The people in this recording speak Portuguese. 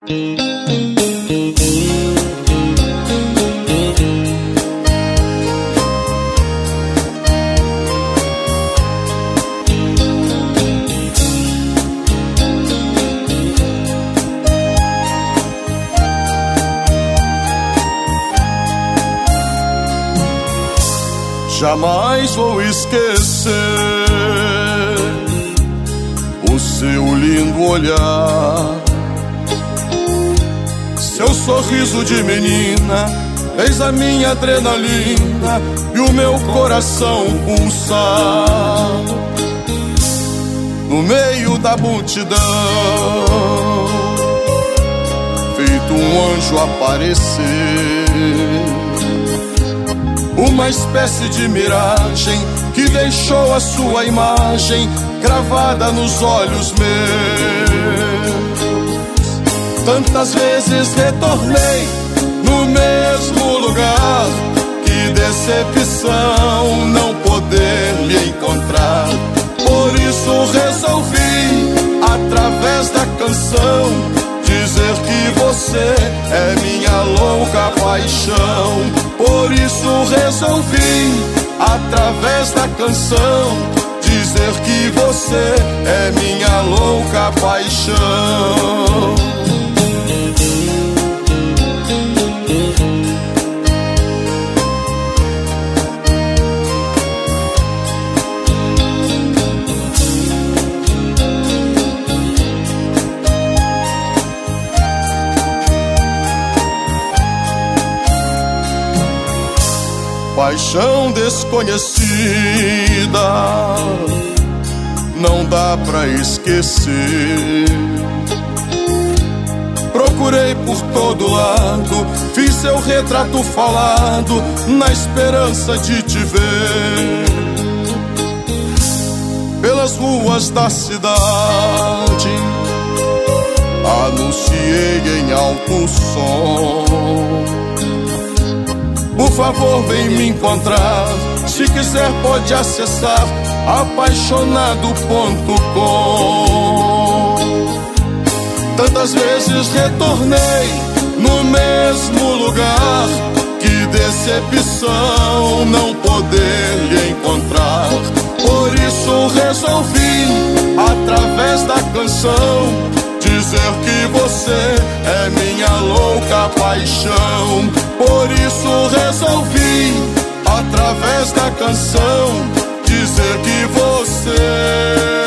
Jamais vou esquecer o seu lindo olhar, seu sorriso de menina fez a minha adrenalina e o meu coração pulsar. No meio da multidão, feito um anjo aparecer, uma espécie de miragem que deixou a sua imagem gravada nos olhos meus. Tantas vezes retornei no mesmo lugar, que decepção não poder lhe encontrar. Por isso resolvi, através da canção, dizer que você é minha louca paixão. Por isso resolvi, através da canção, dizer que você é minha louca paixão. Paixão desconhecida não dá pra esquecer. Procurei por todo lado, fiz seu retrato falado, na esperança de te ver pelas ruas da cidade. Anunciei em alto som: por favor, vem me encontrar. Se quiser pode acessar apaixonado.com. Tantas vezes retornei no mesmo lugar, que decepção não poder lhe encontrar. Por isso resolvi, através da canção, dizer que você é minha louca paixão. Por isso resolvi, através da canção, dizer que você